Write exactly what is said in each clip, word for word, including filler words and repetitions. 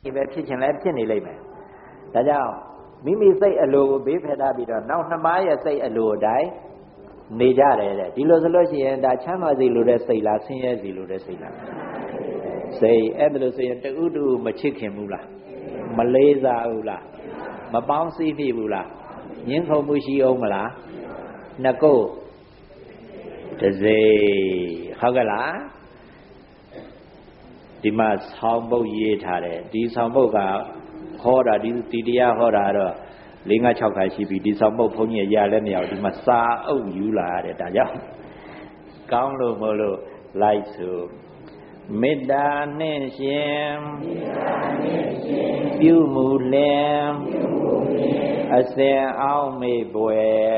ပဲဖြစ်ချင်လဲဖြစ်နေလိမ့်မယ်ဒါကြောင့်မိမိစိတ်အလိုကိုဘေးဖယ်ထားပြီးတော့နောက်နှမရဲ့စိတ်အလိုအတိုင်းနေကြတယ်တဲ့ဒီလိုဆိုလို့ရှိရင်ဒါချမ်းသာစီလိုတဲ့စိတ်လားဆင်းရဲစီလိုတဲ့စိတ်လားစိတ်အဲ့ဒါလို့ဆိုရင်တူတူမချစ်ခင်ဘူးလားမလေးစားဘူးလားမပေါင်းစည်းမိဘူးလားညှင်းခုန်မှုရှိအောင်မလားနှကုတ်တစိဟုတ်ကဲ့လားဒီမှာဆောင်းပုတ်ရေးထားတယ်ဒီဆောင်းပုတ်ကဟောတာဒီဒီတရားဟောတာတော့၄၅၆ခါရှိပြီဒီဆောင်းပုတ်ဘုန်းကြီးရလည်းမရဘူးဒီမှာစာအုပ်ယူလာရတယ်ဒါကြောင့်ကောင်းလို့မလို့လိုက်ဆိုမေတ္တာနှင့်ရှင်ပြုမှုလင်အစဉ်အောင်မေပွယ်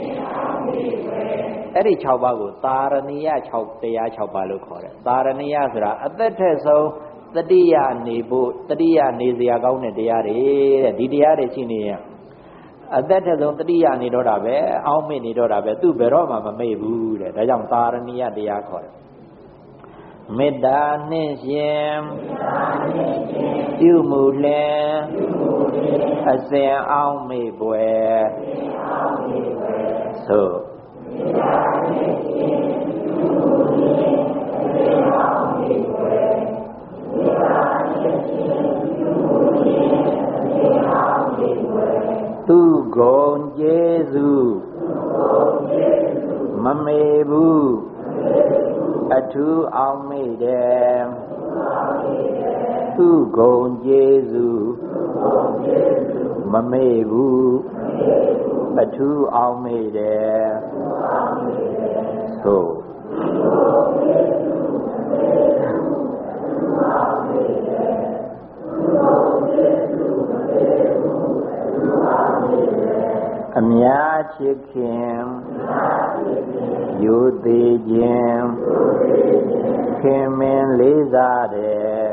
အဲ့ဒီ၆ပါးကိုသာရဏိယ၆တရား၆ပါးလို့ခေါ်တယ်သာရဏိယဆိုတာအသက်ထက်ဆုံးတတိယနေဖို့တတိယနေစရာကောင်းတဲ့တရားတွေတဲ့ဒီတရားတွေရှိနေရင်အသက်ထက်ဆုံးတတိယနေတော့တာပဲအောင်းမေ့နေတော့တာပဲသူ့ဘယ်တော့မှမမေ့ဘူးတဲ့ဒါကြောင့်သာရဏိယတရားခေါ်တယ်မေတ္တာနှင့်ရှင်ပြုမှုလင်အစဉ်အောင်မေ့ပွယ်သို့မေတ္တာနှင့်ရှင်ပြုမှုလင်အစဉ်အောင်မေ့ပွယ်မေတ္တာနှင့်ရှင်ပြုမှုလင်အစဉ်အောင်မေ့ပွယ်သူဂုဏ်ကျေးဇူးမမေ့ဘူးအထူးအောင်မေ့တယ်သူဂုဏ်ကျေးဇူးမမေ့ဘူးအထူးအောင်မေ့တယ်သို့အများချစ်ခင်ယူသေးခြင်းခင်မင်လေးစားတယ်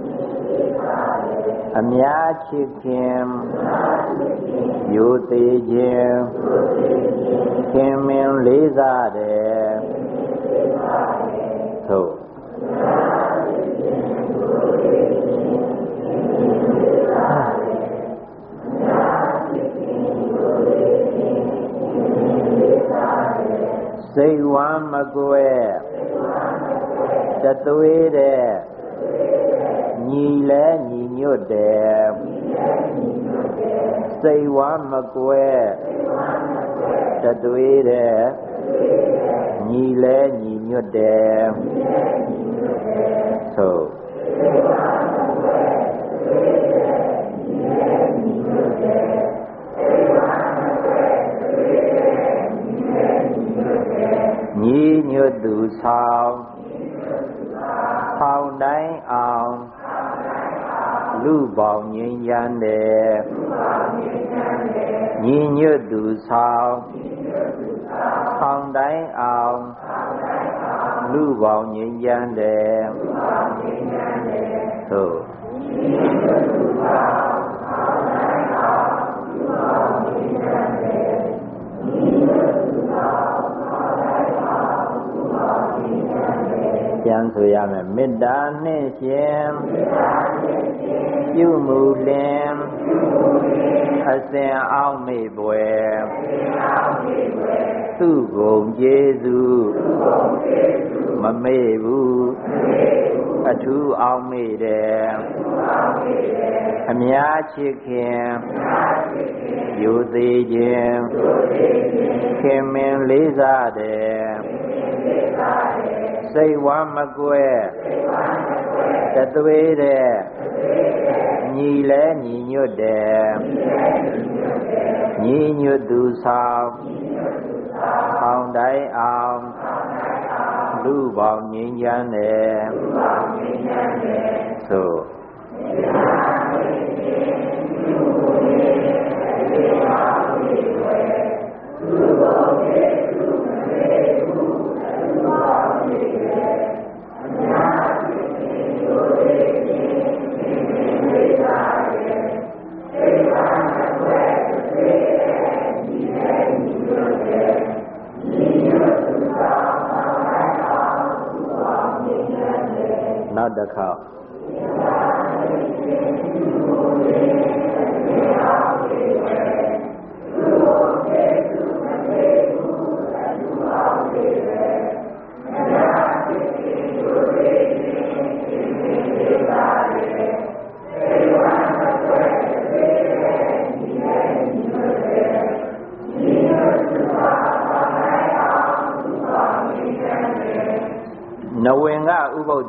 အများချစ်ခင်ယူသေးခြင်းခင်မင်လေးစားတယ်သို့စိတ်ဝမ်းမကွဲတသွေးတဲ့ညီလဲညီညွတ်တယ်စိတ်ဝမ်းမကွဲတသွေးတဲ့ညီလဲညီညွတ်တယ်သို့ညီညွတ်သူဆောင်ဖောင်းတိုင်းအောင်လူပေါင်းငြိမ်းချမ်းတယ်ညီညွတ်သူဆောင်ဖောင်းတိုင်းအောင်လူပေါင်းငြိမ်းချမ်းတယ်သို့ပြန်ဆိုရမယ်မေတ္တာနှင့်ရှင်ပြုမှုလင်အစဉ်အောင်မေ့ပွယ်သူဂုဏ်ကျေးဇူးမမေ့ဘူးအထူးအောင်မေ့တယ်အများချစ်ခင်ယူသေးခြင်းခင်မင်လေးစားတယ်စိတ်ဝမ်းမကွဲတသွေးတဲ့ညီလဲညီညွတ်တယ်ညီညွတ်သူဆောင်အောင်တိုင်းအောင်လူပေါင်းငြိမ်းချမ်းတယ်သို့နောက်တစ်ခေါက်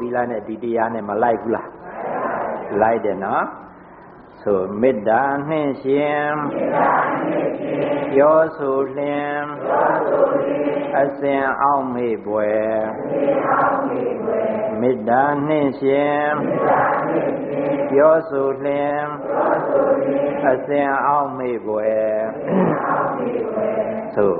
ဗီလာနဲ့ဒီတရားနဲ့မလိုက်ဘူးလားလိုက်တယ်နော်ဆိုမေတ္တာနှင့်ရှင်ပြောဆိုလျင်အစဉ်အောင်မေ့ပွယ်မေတ္တာနှင့်ရှင်ပြောဆိုလျင်အစဉ်အောင်မေ့ပွယ်သို့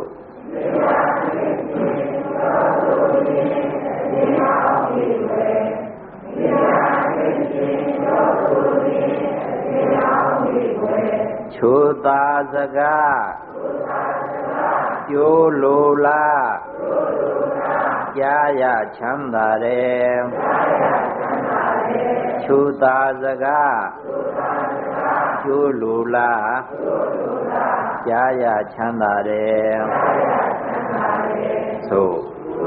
ချိုသာစကားကျိုးလိုလားကြားရချမ်းသာတယ်ချိုသာစကားကျိုးလိုလားကြားရချမ်းသာတယ်သို့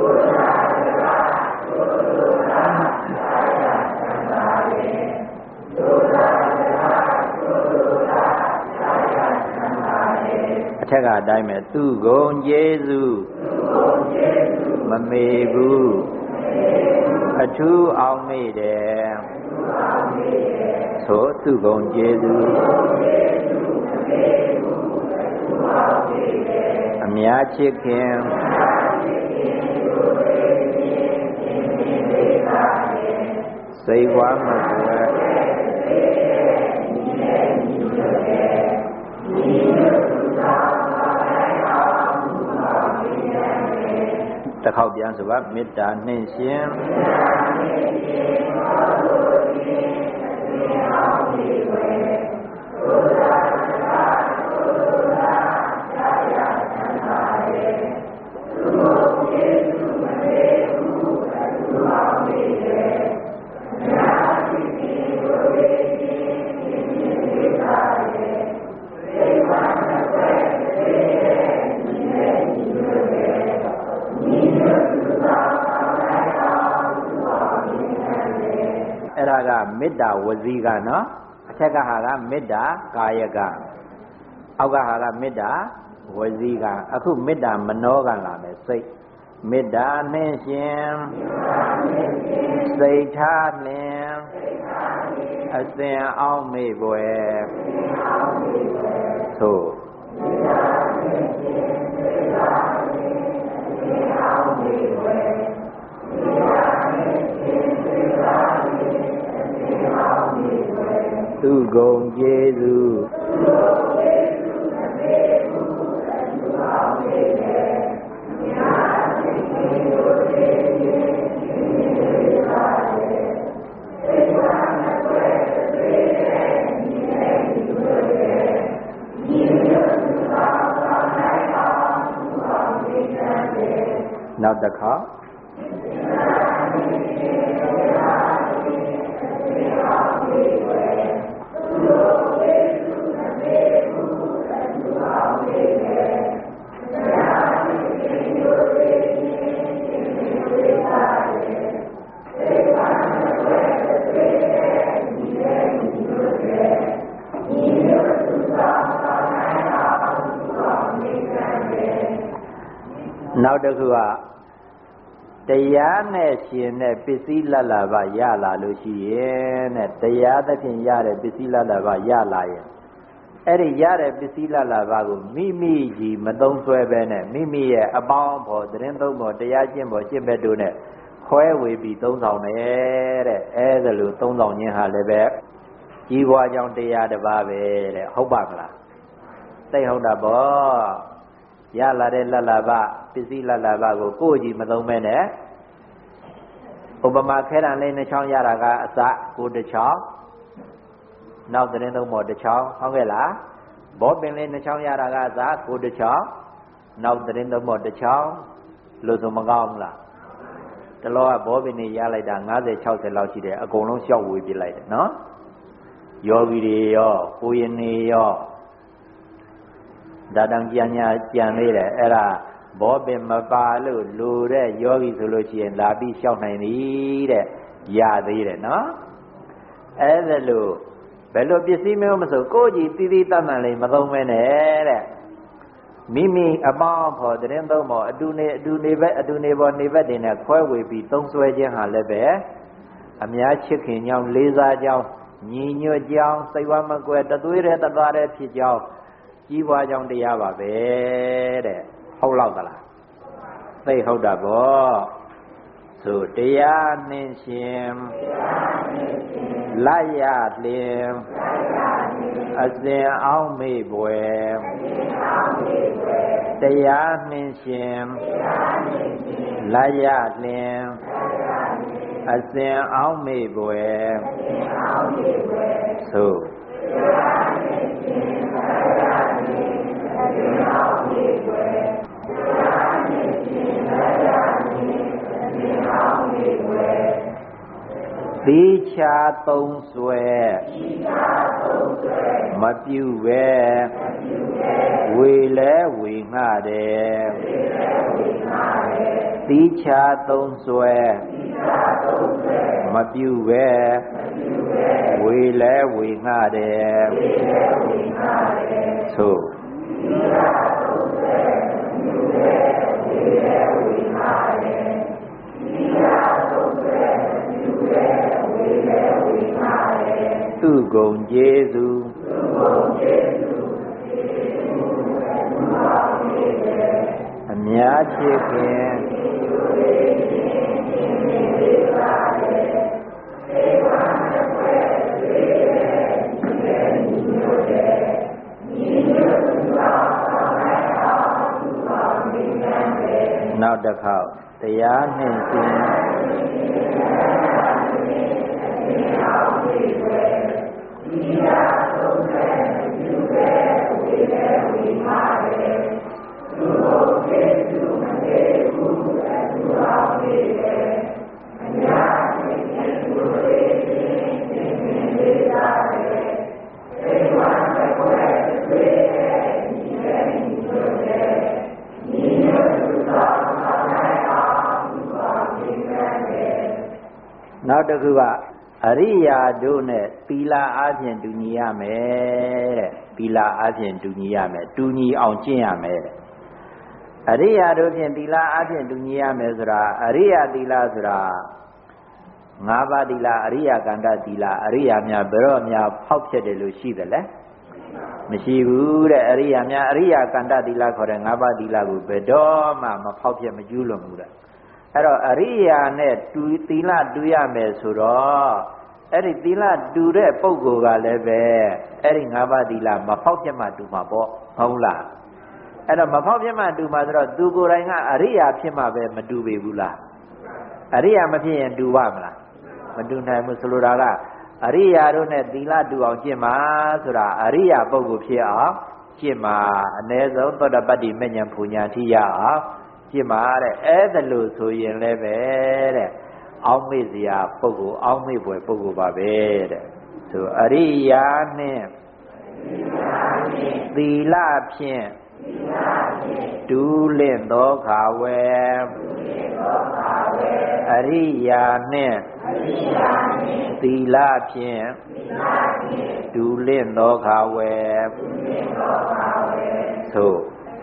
အထက်ကအတိုင်းပဲသူဂုံကျေးဇူးမမေ့ဘူးအထူးအောင်မေ့တယ်ဆိုသူဂုံကျေးဇူးအများချစ်ခင်စိတ်ဝါမကွယ်တစ်ခေါက်ပြန်ဆိုပါမေတ္တာနှင့်ရှင်မေတ္တာဝစီကနော်အထက်ကဟာကမေတ္တာကာယကအောက်ကဟာကမေတ္တာဝစီကအခုမေတ္တာမနောကလာမယ်စိတ်မေတ္တာနှင့်ရှင်စိတ်ထားလင်အစဉ်အောင်မေ့ပွယ်သို့သူဂုံကျေးဇူးနောက်တစ်ခါနောက်တစ်ခုကတရားနဲ့ရှင်တဲ့ပစ္စည်းလတ်လာပါရလာလို့ရှိရင်တဲ့တရားသဖြင့်ရတဲ့ပစ္စည်းလတ်လာပါရလာရင်အဲ့ဒီရတဲ့ပစ္စည်းလတ်လာပါကိုမိမိကြီးမသုံးဆွဲပဲနဲ့မိမိရဲ့အပေါင်းဖော်သတင်းသုံးဖော်တရားကျင့်ဖော်ကျင့်ဘက်တို့နဲ့ခွဲဝေပြီးသုံးဆောင်တယ်တဲ့အဲ့ဒါလိုသုံးဆောင်ခြင်းဟာလည်းပဲကြီးပွားကြောင်းတရားတစ်ပါးပဲတဲ့ဟုတ်ပါမလားသိဟုတ်တာပေါ့ရလာတဲ့လတ်လာပါပစ္စည်းလတ်လာပါကိုကိုယ်ကြီးမသုံးမဲနဲ့ဥပမာခဲတံလေးနှစ်ချောင်းရတာကအစကိုတစ်ချောင်းနောက်သတင်းသုံးပေါ်တစ်ချောင်းဟုတ်ကဲ့လားဘောပင်လေးနှစ်ချောင်းရတာကအစကိုတစ်ချောင်းနောက်သတင်းသုံးပေါ်တစ်ချောင်းလို့ဆိုမကောင်းဘူးလားတလောကဘောပင်နေရလိုက်တာ၅၀ ၆၀လောက်ရှိတယ်အကုန်လုံးရှောက်ဝေးပြလိုက်တယ်နော်ယောဂီတွေရောကိုရင်နေရောဒါတောင်ကြံညာကြံနေတယ်အဲ့ဒါဘောပင်မပါလို့လူတဲ့ယောဂီဆိုလို့ရှိရင်လာပြီးရှောက်နိုင်သည်တဲ့ရသေးတယ်နော်အဲ့ဒါလို့ဘယ်လိုပစ္စည်းမျိုးမဆိုကိုယ့်ကြည်တီးတီးတတ်မှန်လေးမသုံးမဲနဲ့တဲ့မိမိအပေါင်းဖော်တဲ့သုံးပေါ်အတူနေအတူနေဘက်အတူနေပေါ်နေဘက်တွေနဲ့ခွဲဝေပြီးသုံးဆွဲခြင်းဟာလည်းပဲအများချစ်ခင်ကြောင်းလေးစားကြောင်းညီညွတ်ကြောင်းစိတ်ဝမ်းမကွယ်တသွေးတဲ့တသားတဲ့ဖြစ်ကြောင်းကြီးပွားကြောင်းတရားပါပဲတဲ့ဟုတ်လောက်သလားသိဟုတ်တာပေါ့ဆိုတရားနှင်းရှင်လက်ရလင်အစဉ်အောင်မေ့ပွယ်တရားနှင်းရှင်လက်ရလင်အစဉ်အောင်မေ့ပွယ်ဆိုသီချာသုံးဆွဲမပြုပဲဝေလဲဝေငှတယ်သီချာသုံးဆွဲမပြုပဲဝေလဲဝေငှတယ်ဆိုသူဂုံကျေးဇူးအများချစ်ခင်နောက်တစ်ခေါက်တရားနှင့်ရှင်နောက်တစ်ခုကအရိယာတို့နဲ့သီလအားဖြင့်တူညီရမယ်တဲ့သီလအားဖြင့်တူညီရမယ်တူညီအောင်ကျင့်ရမယ်တဲ့အရိယာတို့ဖြင့်သီလအားဖြင့်တူညီရမယ်ဆိုတာအရိယာသီလဆိုတာငါးပါးသီလအရိယာကန္တသီလအရိယာများဘယ်တော့များဖောက်ဖြစ်တယ်လို့ရှိသလဲမရှိဘူးတဲ့အရိယာများအရိယာကန္တသီလခေါ်တဲ့ငါးပါးသီလကိုဘယ်တော့မှမဖောက်ဖြစ်မကျူးလွန်ဘူးတဲ့အဲ့တော့အရိယာနဲ့တူသီလတူရမယ်ဆိုတော့အဲ့ဒီသီလတူတဲ့ပုဂ္ဂိုလ်ကလည်းပဲအဲ့ဒီငါးပါးသီလမဖောက်ပြတ်မှတူမှာပေါ့ဟုတ်လားအဲ့တော့မဖောက်ပြတ်မှတူမှာဆိုတော့သူကိုယ်တိုင်ကအရိယာဖြစ်မှပဲမတူပေဘူးလားအရိယာမဖြစ်ရင်တူပါမလားမတူနိုင်ဘူးဆိုလိုတာကအရိယာတို့နဲ့သီလတူအောင်ကျင့်ပါဆိုတာအရိယာပုဂ္ဂိုလ်ဖြစ်အောင်ကျင့်ပါအ ਨੇ ဆုံးသောတပတ္တိမဉ္ဇဉ်ပူညာထိရအောင်ကျင့်ပါတဲ့အဲ့ဒါလို့ဆိုရင်လည်းပဲတဲ့အောက်မေ့စရာပုဂ္ဂိုလ်အောက်မေ့ဖွယ်ပုဂ္ဂိုလ်ပါပဲတဲ့ဆိုအရိယာနှင့်သီလဖြင့်ဒူးလင့်သောခါဝဲအရိယာနှင့်သီလဖြင့်ဒူးလင့်သောခါဝဲဆို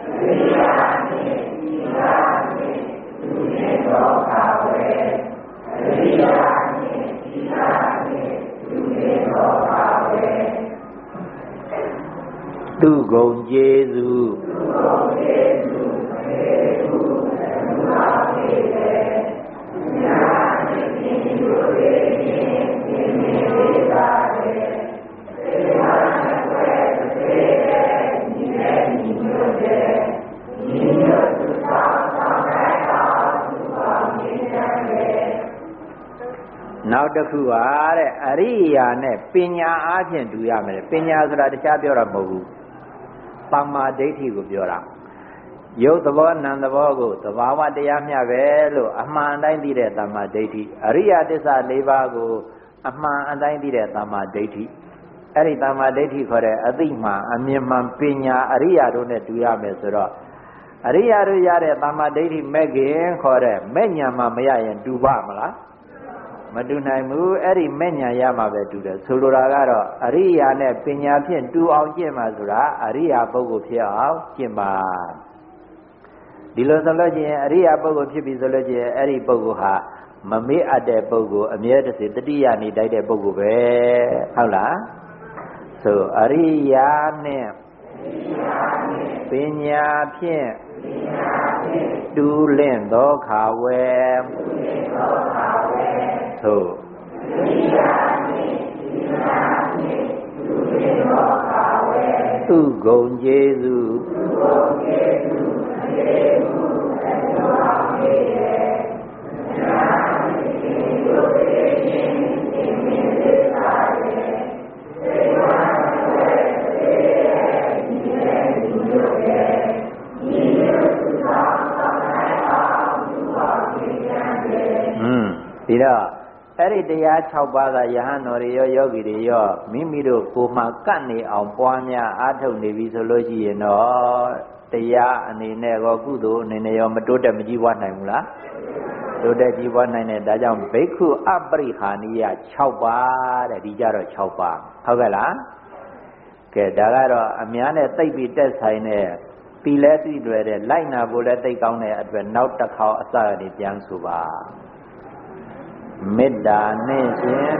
သူဂုံကျေးဇူးနောက်တစ်ခုပါတဲ့အရိယာနဲ့ပညာအားဖြင့်တူရမယ်ပညာဆိုတာတခြားပြောတာမဟုတ်ဘူးသမ္မာဒိဋ္ဌိကိုပြောတာရုပ်သဘောနာမ်သဘောကိုသဘာဝတရားမျှပဲလို့အမှန်တိုင်းသိတဲ့သမ္မာဒိဋ္ဌိအရိယသစ္စာ၄ပါးကိုအမှန်အတိုင်းသိတဲ့သမ္မာဒိဋ္ဌိအဲ့ဒီသမ္မာဒိဋ္ဌိခေါ်တဲ့အသိမှန်အမြင်မှန်ပညာအရိယာတို့နဲ့တူရမယ်ဆိုတော့အရိယာတို့ရတဲ့သမ္မာဒိဋ္ဌိမဲ့ခင်ခေါ်တဲ့မဲ့ညာမှမရရင်တူပါမလားမတူနိုင်ဘူးအဲ့ဒီမဲ့ညာရမှာပဲတူတယ်ဆိုလိုတာကတော့အရိယာနဲ့ပညာဖြင့်တူအောင်ကျင့်ပါဆိုတာအရိယာပုဂ္ဂိုလ်ဖြစ်အောင်ကျင့်ပါဒီလိုဆိုလို့ချင်းအရိယာပုဂ္ဂိုလ်ဖြစ်ပြီဆိုလို့ချင်းအဲ့ဒီပုဂ္ဂိုလ်ဟာမမေ့အပ်တဲ့ပုဂ္ဂိုလ်အမြဲတစေတတိယနေတိုက်တဲ့ပုဂ္ဂိုလ်ပဲဟုတ်လားဆိုအရိယာနဲ့ပညာဖြင့်တူးလင့်သောခါဝဲသို့သူဂုံကျေးဇူးဒီတော့အဲ့ဒီတရား၆ပါးကယဟန်တော်တွေရောယောဂီတွေရောမိမိတို့ကိုယ်မှကတ်နေအောင်ပွားများအားထုတ်နေပြီဆိုလို့ရှိရင်တော့တရားအနေနဲ့ရောကုသိုလ်အနေနဲ့ရောမတိုးတက်မကြီးပွားနိုင်ဘူးလားတိုးတက်ကြီးပွားနိုင်တယ်ဒါကြောင့်ဘိက္ခုအပရိဟာနိယ၆ပါးတဲ့ဒီကြတော့၆ပါးဟုတ်ကဲ့လားကဲဒါကတော့အများနဲ့သိပ်ပြီးတက်ဆိုင်တဲ့ပြီလဲသိလွယ်တဲ့လိုက်နာဖို့လဲသိကောင်းတဲ့အတွက်နောက်တစ်ခေါက်အစကနေပြန်ဆိုပါမေတ္တာနဲ့ရှင်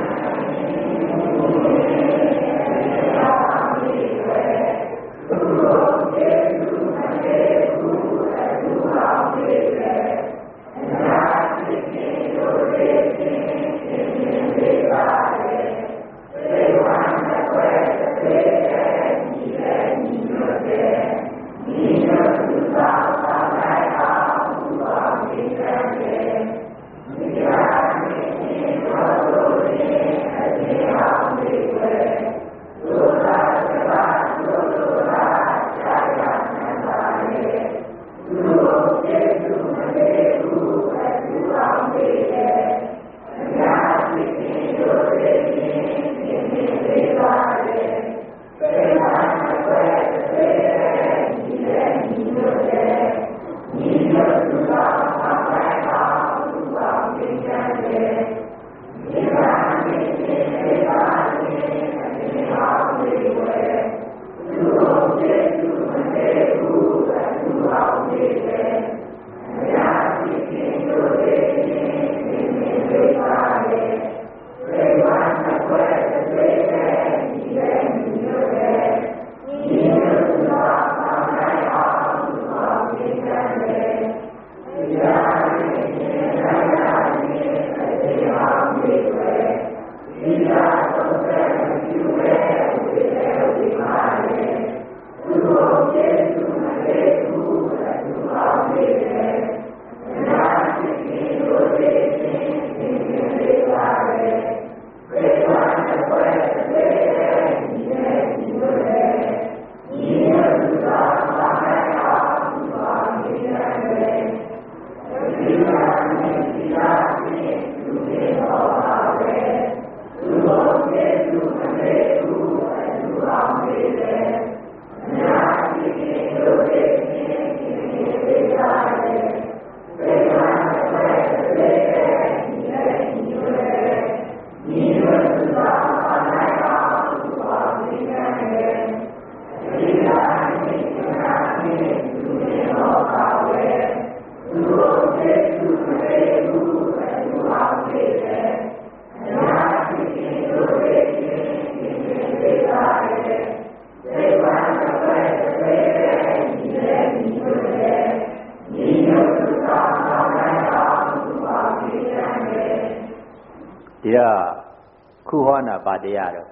ခုဟောနာပါတရားတော့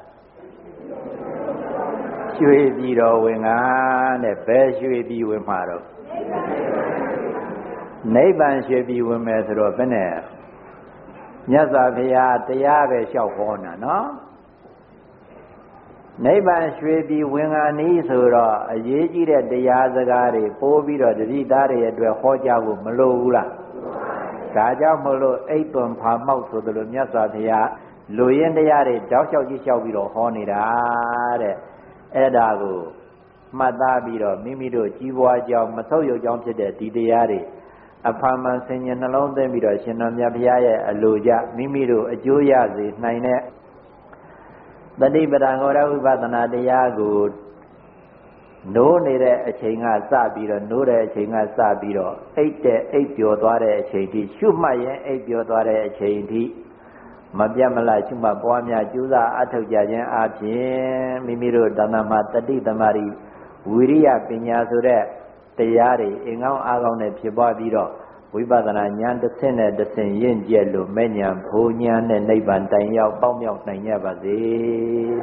ရွှေပြည်တော်ဝင်ကတဲ့ဘယ်ရွှေပြည်ဝင်မှာတော့နိဗ္ဗာန်ရွှေပြည်ဝင်မယ်ဆိုတော့ဘယ်နဲ့မြတ်စွာဘုရားတရားပဲလျှောက်ဟောနာနော်နိဗ္ဗာန်ရွှေပြည်ဝင်ကနီးဆိုတော့အရေးကြီးတဲ့တရားစကားတွေပိုးပြီးတော့တတိသားတွေအတွက်ဟောကြားဖို့မလိုဘူးလားဒါကြောင့်မလို့အိပ်သွန်ဖာမောက်ဆိုသလိုမြတ်စွာဘုရားလူရင်းတရားတွေတောက်လျှောက်ကြီးလျှောက်ပြီးတော့ဟောနေတာတဲ့အဲ့ဒါကိုမှတ်သားပြီးတော့မိမိတို့ကြီးပွားကြောင်းမဆုတ်ယုတ်ကြောင်းဖြစ်တဲ့ဒီတရားတွေအဖန်မှန်ဆင်ញင်နှလုံးသွင်းပြီးတော့ရှင်တော်မြတ်ဘုရားရဲ့အလိုကြမိမိတို့အကျိုးရစေနိုင်တဲ့တတိပဒံဂောရဝိပဿနာတရားကိုနိုးနေတဲ့အချိန်ကစပြီးတော့နိုးတဲ့အချိန်ကစပြီးတော့အိတ်တဲ့အိတ်ပျော်သွားတဲ့အချိန်ထိရှုမှတ်ရင်အိတ်ပျော်သွားတဲ့အချိန်ထိမပြတ်မလတ်ရှုမှတ်ပွားများကြိုးစားအထောက်ကြခြင်းအပြင်မိမိတို့တဏ္ဍာမှာတတိသမารိဝိရိယပညာဆိုတဲ့တရားတွေအင်္ဂောင်းအားကောင်းနဲ့ဖြစ်ပွားပြီးတော့ဝိပဿနာဉာဏ်တစ်ဆင့်နဲ့တစ်ဆင့်ရင့်ကျက်လို့မဲ့ဉာဏ်ဘုံဉာဏ်နဲ့နိဗ္ဗာန်တိုင်ရောက်ပေါက်မြောက်နိုင်ကြပါစေ